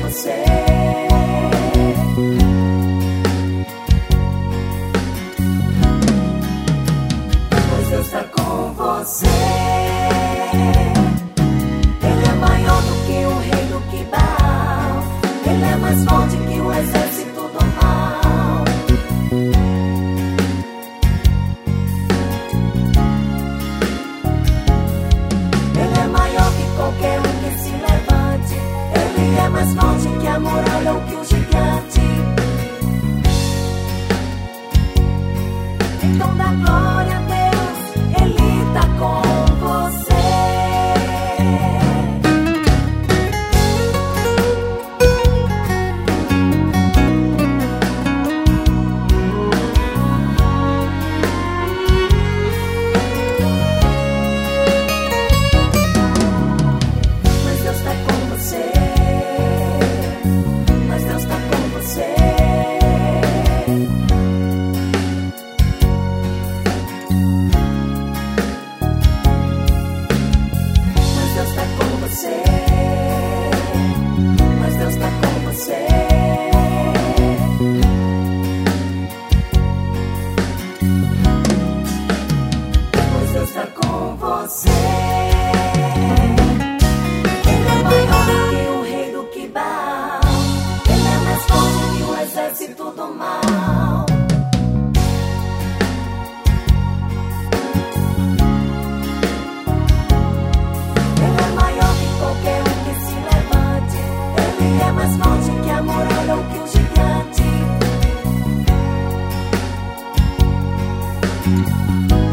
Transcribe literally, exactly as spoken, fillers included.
você. Pois Deus está com você. Ele é maior do que o rei do que Baal. Ele é mais forte que o exército do mal. Ele é maior que qualquer um que se levante. Ele é mais forte que a muralha ou que o gigante. Então dá glória a Deus, Ele tá com você. Mas Deus tá com você. Mas Deus tá com você. Mas Deus tá com você. Mas Deus tá com você. Pois Deus tá com você. Ele é maior do que o rei do que Baal. Ele é mais forte que o exército do mal. Ele é maior que qualquer um que se levante. Ele é mais forte que a muralha ou que o gigante.